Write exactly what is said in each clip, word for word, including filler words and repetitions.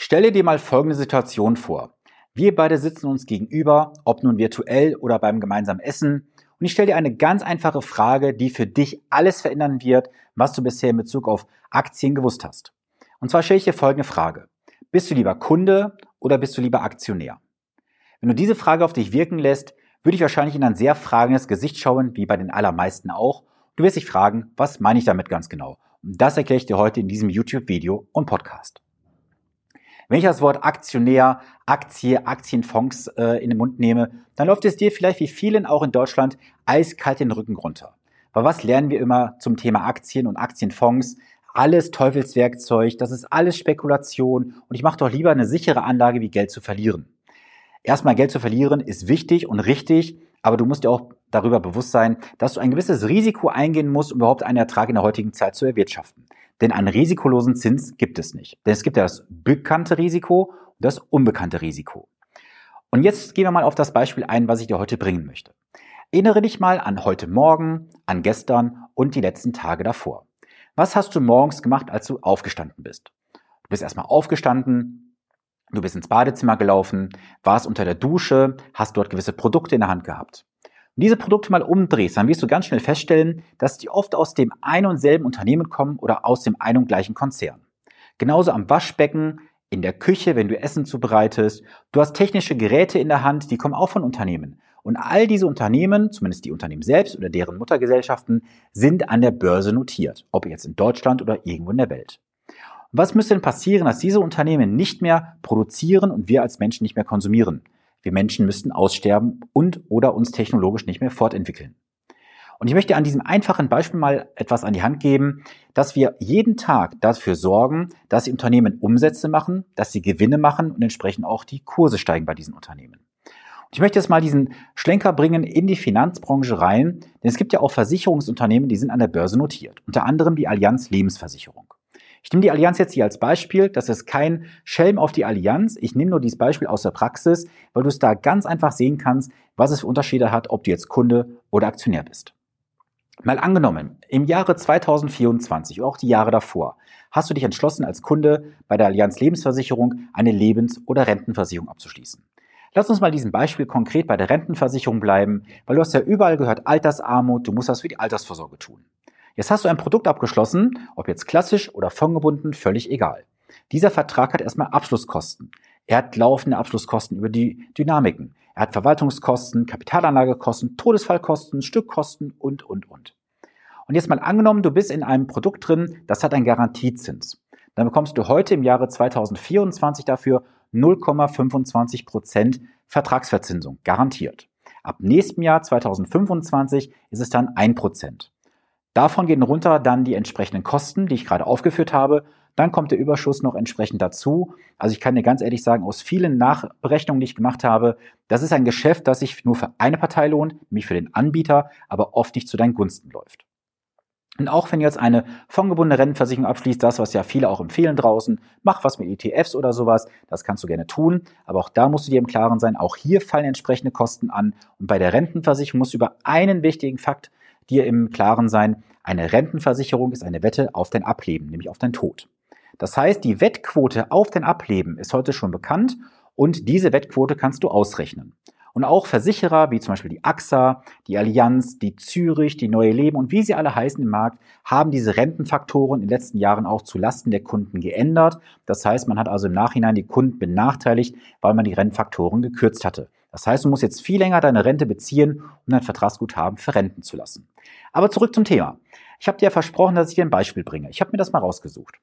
Stelle dir mal folgende Situation vor. Wir beide sitzen uns gegenüber, ob nun virtuell oder beim gemeinsamen Essen. Und ich stelle dir eine ganz einfache Frage, die für dich alles verändern wird, was du bisher in Bezug auf Aktien gewusst hast. Und zwar stelle ich dir folgende Frage. Bist du lieber Kunde oder bist du lieber Aktionär? Wenn du diese Frage auf dich wirken lässt, würde ich wahrscheinlich in ein sehr fragendes Gesicht schauen, wie bei den allermeisten auch. Du wirst dich fragen, was meine ich damit ganz genau? Und das erkläre ich dir heute in diesem YouTube-Video und Podcast. Wenn ich das Wort Aktionär, Aktie, Aktienfonds äh, in den Mund nehme, dann läuft es dir vielleicht wie vielen auch in Deutschland eiskalt den Rücken runter. Aber was lernen wir immer zum Thema Aktien und Aktienfonds? Alles Teufelswerkzeug, das ist alles Spekulation und ich mache doch lieber eine sichere Anlage, wie Geld zu verlieren. Erstmal Geld zu verlieren ist wichtig und richtig, aber du musst dir auch darüber bewusst sein, dass du ein gewisses Risiko eingehen musst, um überhaupt einen Ertrag in der heutigen Zeit zu erwirtschaften. Denn einen risikolosen Zins gibt es nicht. Denn es gibt ja das bekannte Risiko und das unbekannte Risiko. Und jetzt gehen wir mal auf das Beispiel ein, was ich dir heute bringen möchte. Erinnere dich mal an heute Morgen, an gestern und die letzten Tage davor. Was hast du morgens gemacht, als du aufgestanden bist? Du bist erstmal aufgestanden, du bist ins Badezimmer gelaufen, warst unter der Dusche, hast dort gewisse Produkte in der Hand gehabt. Wenn du diese Produkte mal umdrehst, dann wirst du ganz schnell feststellen, dass die oft aus dem ein und selben Unternehmen kommen oder aus dem ein und gleichen Konzern. Genauso am Waschbecken, in der Küche, wenn du Essen zubereitest. Du hast technische Geräte in der Hand, die kommen auch von Unternehmen. Und all diese Unternehmen, zumindest die Unternehmen selbst oder deren Muttergesellschaften, sind an der Börse notiert. Ob jetzt in Deutschland oder irgendwo in der Welt. Und was müsste denn passieren, dass diese Unternehmen nicht mehr produzieren und wir als Menschen nicht mehr konsumieren? Wir Menschen müssten aussterben und oder uns technologisch nicht mehr fortentwickeln. Und ich möchte an diesem einfachen Beispiel mal etwas an die Hand geben, dass wir jeden Tag dafür sorgen, dass die Unternehmen Umsätze machen, dass sie Gewinne machen und entsprechend auch die Kurse steigen bei diesen Unternehmen. Und ich möchte jetzt mal diesen Schlenker bringen in die Finanzbranche rein, denn es gibt ja auch Versicherungsunternehmen, die sind an der Börse notiert, unter anderem die Allianz Lebensversicherung. Ich nehme die Allianz jetzt hier als Beispiel, das ist kein Schelm auf die Allianz, ich nehme nur dieses Beispiel aus der Praxis, weil du es da ganz einfach sehen kannst, was es für Unterschiede hat, ob du jetzt Kunde oder Aktionär bist. Mal angenommen, im Jahre zweitausendvierundzwanzig oder auch die Jahre davor, hast du dich entschlossen, als Kunde bei der Allianz Lebensversicherung eine Lebens- oder Rentenversicherung abzuschließen. Lass uns mal diesem Beispiel konkret bei der Rentenversicherung bleiben, weil du hast ja überall gehört, Altersarmut, du musst das für die Altersvorsorge tun. Jetzt hast du ein Produkt abgeschlossen, ob jetzt klassisch oder fondgebunden, völlig egal. Dieser Vertrag hat erstmal Abschlusskosten. Er hat laufende Abschlusskosten über die Dynamiken. Er hat Verwaltungskosten, Kapitalanlagekosten, Todesfallkosten, Stückkosten und, und, und. Und jetzt mal angenommen, du bist in einem Produkt drin, das hat einen Garantiezins. Dann bekommst du heute im Jahre zweitausendvierundzwanzig dafür null Komma fünfundzwanzig Prozent Vertragsverzinsung, garantiert. Ab nächstem Jahr zweitausendfünfundzwanzig ist es dann ein Prozent. Davon gehen runter dann die entsprechenden Kosten, die ich gerade aufgeführt habe. Dann kommt der Überschuss noch entsprechend dazu. Also ich kann dir ganz ehrlich sagen, aus vielen Nachberechnungen, die ich gemacht habe, das ist ein Geschäft, das sich nur für eine Partei lohnt, nämlich für den Anbieter, aber oft nicht zu deinen Gunsten läuft. Und auch wenn du jetzt eine fondgebundene Rentenversicherung abschließt, das, was ja viele auch empfehlen draußen, mach was mit E T Fs oder sowas, das kannst du gerne tun. Aber auch da musst du dir im Klaren sein, auch hier fallen entsprechende Kosten an. Und bei der Rentenversicherung musst du über einen wichtigen Fakt dir im Klaren sein, eine Rentenversicherung ist eine Wette auf dein Ableben, nämlich auf dein Tod. Das heißt, die Wettquote auf dein Ableben ist heute schon bekannt und diese Wettquote kannst du ausrechnen. Und auch Versicherer, wie zum Beispiel die A X A, die Allianz, die Zürich, die Neue Leben und wie sie alle heißen im Markt, haben diese Rentenfaktoren in den letzten Jahren auch zu Lasten der Kunden geändert. Das heißt, man hat also im Nachhinein die Kunden benachteiligt, weil man die Rentenfaktoren gekürzt hatte. Das heißt, du musst jetzt viel länger deine Rente beziehen, um dein Vertragsguthaben verrenten zu lassen. Aber zurück zum Thema. Ich habe dir ja versprochen, dass ich dir ein Beispiel bringe. Ich habe mir das mal rausgesucht.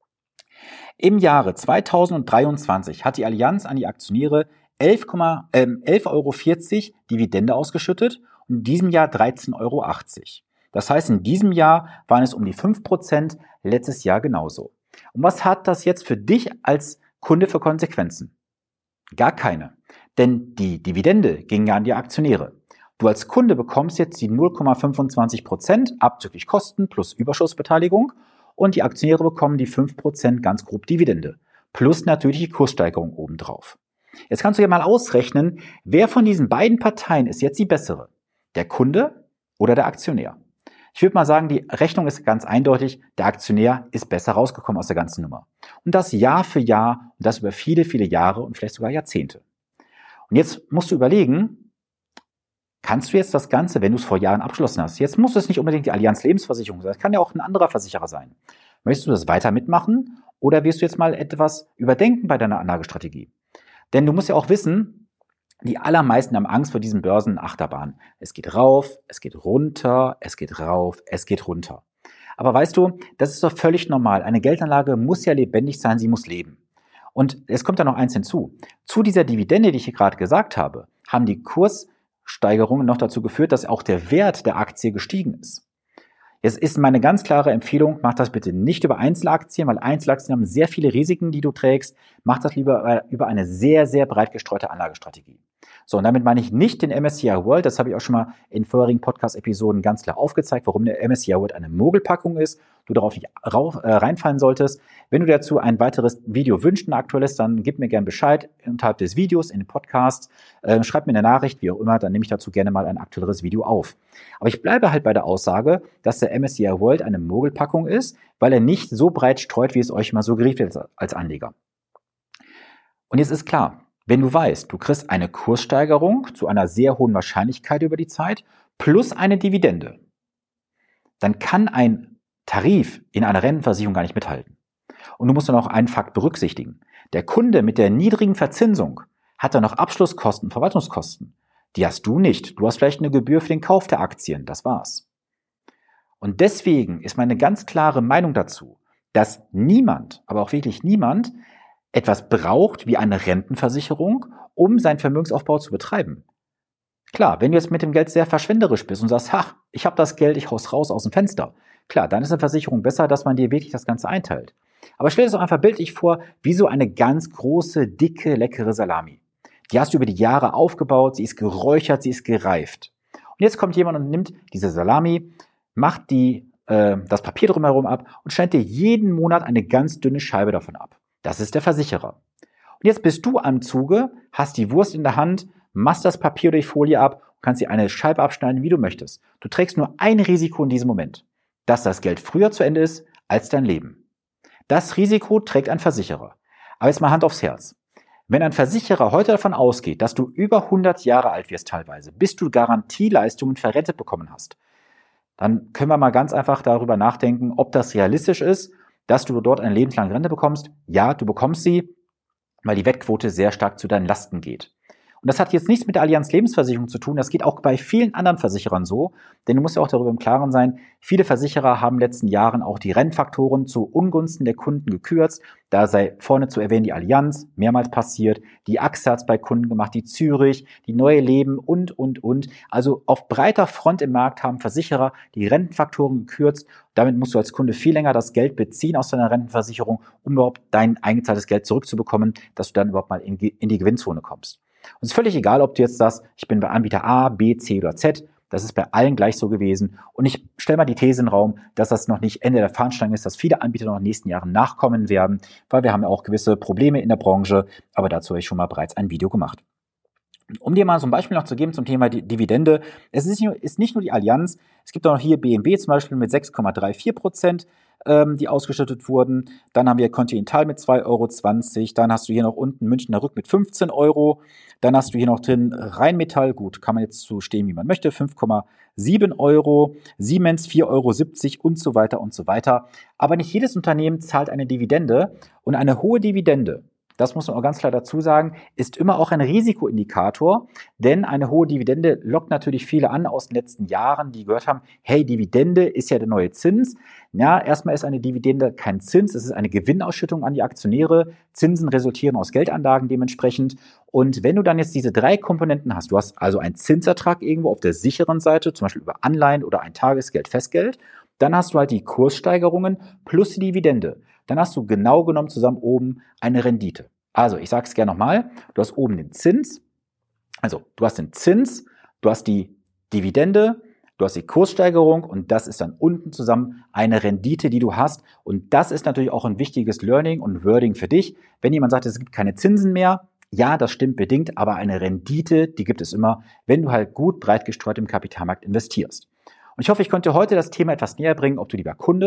Im Jahre zweitausenddreiundzwanzig hat die Allianz an die Aktionäre elf Euro vierzig Dividende ausgeschüttet und in diesem Jahr dreizehn Euro achtzig. Das heißt, in diesem Jahr waren es um die fünf Prozent, letztes Jahr genauso. Und was hat das jetzt für dich als Kunde für Konsequenzen? Gar keine. Denn die Dividende ging ja an die Aktionäre. Du als Kunde bekommst jetzt die null Komma fünfundzwanzig Prozent abzüglich Kosten plus Überschussbeteiligung und die Aktionäre bekommen die fünf Prozent ganz grob Dividende. Plus natürlich die Kurssteigerung obendrauf. Jetzt kannst du ja mal ausrechnen, wer von diesen beiden Parteien ist jetzt die bessere? Der Kunde oder der Aktionär? Ich würde mal sagen, die Rechnung ist ganz eindeutig, der Aktionär ist besser rausgekommen aus der ganzen Nummer. Und das Jahr für Jahr, und Und das über viele, viele Jahre und vielleicht sogar Jahrzehnte. Und jetzt musst du überlegen, kannst du jetzt das Ganze, wenn du es vor Jahren abgeschlossen hast, jetzt muss es nicht unbedingt die Allianz Lebensversicherung sein, es kann ja auch ein anderer Versicherer sein. Möchtest du das weiter mitmachen oder wirst du jetzt mal etwas überdenken bei deiner Anlagestrategie? Denn du musst ja auch wissen, die allermeisten haben Angst vor diesen Börsenachterbahn. Es geht rauf, es geht runter, es geht rauf, es geht runter. Aber weißt du, das ist doch völlig normal. Eine Geldanlage muss ja lebendig sein, sie muss leben. Und es kommt da noch eins hinzu. Zu dieser Dividende, die ich hier gerade gesagt habe, haben die Kurssteigerungen noch dazu geführt, dass auch der Wert der Aktie gestiegen ist. Jetzt ist meine ganz klare Empfehlung, mach das bitte nicht über Einzelaktien, weil Einzelaktien haben sehr viele Risiken, die du trägst. Mach das lieber über eine sehr, sehr breit gestreute Anlagestrategie. So, und damit meine ich nicht den M S C I World, das habe ich auch schon mal in vorherigen Podcast-Episoden ganz klar aufgezeigt, warum der M S C I World eine Mogelpackung ist, du darauf nicht rauf, äh, reinfallen solltest. Wenn du dazu ein weiteres Video wünschst, ein aktuelles, dann gib mir gerne Bescheid unterhalb des Videos, in den Podcast, äh, schreib mir eine Nachricht, wie auch immer, dann nehme ich dazu gerne mal ein aktuelleres Video auf. Aber ich bleibe halt bei der Aussage, dass der M S C I World eine Mogelpackung ist, weil er nicht so breit streut, wie es euch mal suggeriert wird als Anleger. Und jetzt ist klar, wenn du weißt, du kriegst eine Kurssteigerung zu einer sehr hohen Wahrscheinlichkeit über die Zeit plus eine Dividende, dann kann ein Tarif in einer Rentenversicherung gar nicht mithalten. Und du musst dann auch einen Fakt berücksichtigen. Der Kunde mit der niedrigen Verzinsung hat dann noch Abschlusskosten, Verwaltungskosten. Die hast du nicht. Du hast vielleicht eine Gebühr für den Kauf der Aktien. Das war's. Und deswegen ist meine ganz klare Meinung dazu, dass niemand, aber auch wirklich niemand, etwas braucht wie eine Rentenversicherung, um seinen Vermögensaufbau zu betreiben. Klar, wenn du jetzt mit dem Geld sehr verschwenderisch bist und sagst, ha, ich habe das Geld, ich hau's raus aus dem Fenster. Klar, dann ist eine Versicherung besser, dass man dir wirklich das Ganze einteilt. Aber stell dir das doch einfach bildlich vor, wie so eine ganz große, dicke, leckere Salami. Die hast du über die Jahre aufgebaut, sie ist geräuchert, sie ist gereift. Und jetzt kommt jemand und nimmt diese Salami, macht die, äh, das Papier drumherum ab und schneidet dir jeden Monat eine ganz dünne Scheibe davon ab. Das ist der Versicherer. Und jetzt bist du am Zuge, hast die Wurst in der Hand, machst das Papier oder die Folie ab und kannst dir eine Scheibe abschneiden, wie du möchtest. Du trägst nur ein Risiko in diesem Moment, dass das Geld früher zu Ende ist als dein Leben. Das Risiko trägt ein Versicherer. Aber jetzt mal Hand aufs Herz. Wenn ein Versicherer heute davon ausgeht, dass du über hundert Jahre alt wirst teilweise, bis du Garantieleistungen verrentet bekommen hast, dann können wir mal ganz einfach darüber nachdenken, ob das realistisch ist, dass du dort eine lebenslange Rente bekommst. Ja, du bekommst sie, weil die Wettquote sehr stark zu deinen Lasten geht. Und das hat jetzt nichts mit der Allianz Lebensversicherung zu tun, das geht auch bei vielen anderen Versicherern so, denn du musst ja auch darüber im Klaren sein, viele Versicherer haben in den letzten Jahren auch die Rennfaktoren zu Ungunsten der Kunden gekürzt, da sei vorne zu erwähnen die Allianz, mehrmals passiert, die A X A hat es bei Kunden gemacht, die Zürich, die Neue Leben und, und, und. Also auf breiter Front im Markt haben Versicherer die Rentenfaktoren gekürzt, damit musst du als Kunde viel länger das Geld beziehen aus deiner Rentenversicherung, um überhaupt dein eingezahltes Geld zurückzubekommen, dass du dann überhaupt mal in die Gewinnzone kommst. Und es ist völlig egal, ob du jetzt sagst, ich bin bei Anbieter A, B, C oder Z. Das ist bei allen gleich so gewesen. Und ich stelle mal die These in den Raum, dass das noch nicht Ende der Fahnenstange ist, dass viele Anbieter noch in den nächsten Jahren nachkommen werden, weil wir haben ja auch gewisse Probleme in der Branche. Aber dazu habe ich schon mal bereits ein Video gemacht. Um dir mal so ein Beispiel noch zu geben zum Thema Dividende. Es ist nicht nur, ist nicht nur die Allianz. Es gibt auch noch hier B M W zum Beispiel mit sechs Komma vierunddreißig Prozent. Die ausgeschüttet wurden. Dann haben wir Continental mit zwei Euro zwanzig. Dann hast du hier noch unten Münchner Rück mit fünfzehn Euro. Dann hast du hier noch drin Rheinmetall. Gut, kann man jetzt so stehen, wie man möchte. fünf Komma sieben Euro. Siemens vier Euro siebzig und so weiter und so weiter. Aber nicht jedes Unternehmen zahlt eine Dividende. Und eine hohe Dividende, das muss man auch ganz klar dazu sagen, ist immer auch ein Risikoindikator, denn eine hohe Dividende lockt natürlich viele an aus den letzten Jahren, die gehört haben, hey, Dividende ist ja der neue Zins. Ja, erstmal ist eine Dividende kein Zins, es ist eine Gewinnausschüttung an die Aktionäre. Zinsen resultieren aus Geldanlagen dementsprechend. Und wenn du dann jetzt diese drei Komponenten hast, du hast also einen Zinsertrag irgendwo auf der sicheren Seite, zum Beispiel über Anleihen oder ein Tagesgeld, Festgeld, dann hast du halt die Kurssteigerungen plus die Dividende. Dann hast du genau genommen zusammen oben eine Rendite. Also, ich sage es gerne nochmal, du hast oben den Zins, also du hast den Zins, du hast die Dividende, du hast die Kurssteigerung und das ist dann unten zusammen eine Rendite, die du hast. Und das ist natürlich auch ein wichtiges Learning und Wording für dich. Wenn jemand sagt, es gibt keine Zinsen mehr, ja, das stimmt bedingt, aber eine Rendite, die gibt es immer, wenn du halt gut breit gestreut im Kapitalmarkt investierst. Und ich hoffe, ich konnte heute das Thema etwas näher bringen, ob du lieber Kunde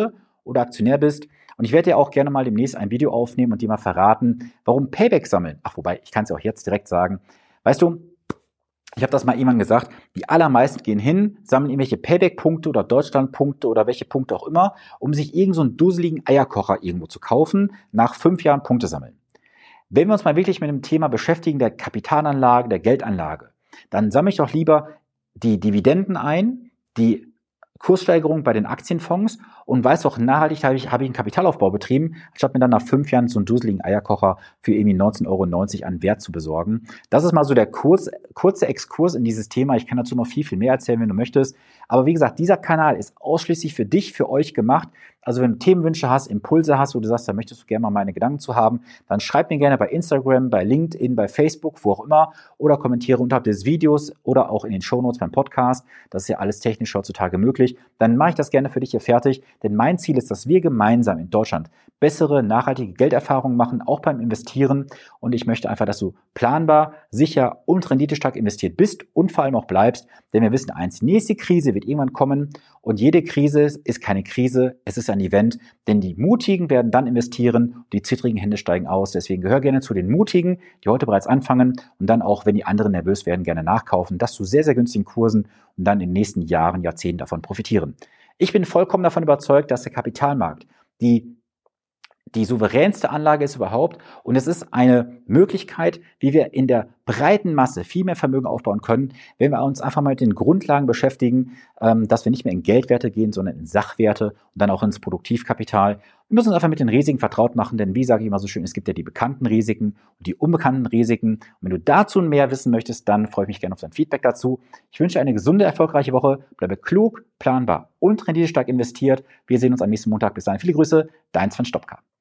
oder Aktionär bist. Und ich werde dir auch gerne mal demnächst ein Video aufnehmen und dir mal verraten, warum Payback sammeln. Ach, wobei, ich kann es ja auch jetzt direkt sagen. Weißt du, ich habe das mal jemandem gesagt, die allermeisten gehen hin, sammeln irgendwelche Payback-Punkte oder Deutschland-Punkte oder welche Punkte auch immer, um sich irgend so einen dusseligen Eierkocher irgendwo zu kaufen, nach fünf Jahren Punkte sammeln. Wenn wir uns mal wirklich mit dem Thema beschäftigen, der Kapitalanlage, der Geldanlage, dann sammle ich doch lieber die Dividenden ein, die Kurssteigerung bei den Aktienfonds und weiß auch, nachhaltig habe ich, habe ich einen Kapitalaufbau betrieben, anstatt mir dann nach fünf Jahren so einen dusseligen Eierkocher für irgendwie neunzehn Euro neunzig an Wert zu besorgen. Das ist mal so der kurz, kurze Exkurs in dieses Thema. Ich kann dazu noch viel, viel mehr erzählen, wenn du möchtest. Aber wie gesagt, dieser Kanal ist ausschließlich für dich, für euch gemacht. Also wenn du Themenwünsche hast, Impulse hast, wo du sagst, da möchtest du gerne mal meine Gedanken zu haben, dann schreib mir gerne bei Instagram, bei LinkedIn, bei Facebook, wo auch immer, oder kommentiere unterhalb des Videos oder auch in den Shownotes beim Podcast. Das ist ja alles technisch heutzutage möglich. Dann mache ich das gerne für dich hier fertig, denn mein Ziel ist, dass wir gemeinsam in Deutschland bessere, nachhaltige Gelderfahrungen machen, auch beim Investieren. Und ich möchte einfach, dass du planbar, sicher und renditestark investiert bist und vor allem auch bleibst, denn wir wissen eins, die nächste Krise wird irgendwann kommen und jede Krise ist keine Krise, es ist ein Event, denn die Mutigen werden dann investieren, die zittrigen Hände steigen aus. Deswegen gehör gerne zu den Mutigen, die heute bereits anfangen und dann auch, wenn die anderen nervös werden, gerne nachkaufen, das zu sehr, sehr günstigen Kursen und dann in den nächsten Jahren, Jahrzehnten davon profitieren. Ich bin vollkommen davon überzeugt, dass der Kapitalmarkt die die souveränste Anlage ist überhaupt und es ist eine Möglichkeit, wie wir in der breiten Masse viel mehr Vermögen aufbauen können, wenn wir uns einfach mal mit den Grundlagen beschäftigen, dass wir nicht mehr in Geldwerte gehen, sondern in Sachwerte und dann auch ins Produktivkapital. Wir müssen uns einfach mit den Risiken vertraut machen, denn wie sage ich immer so schön, es gibt ja die bekannten Risiken und die unbekannten Risiken. Und wenn du dazu mehr wissen möchtest, dann freue ich mich gerne auf dein Feedback dazu. Ich wünsche eine gesunde, erfolgreiche Woche, bleibe klug, planbar und renditestark investiert. Wir sehen uns am nächsten Montag. Bis dahin viele Grüße, dein Sven Stopka.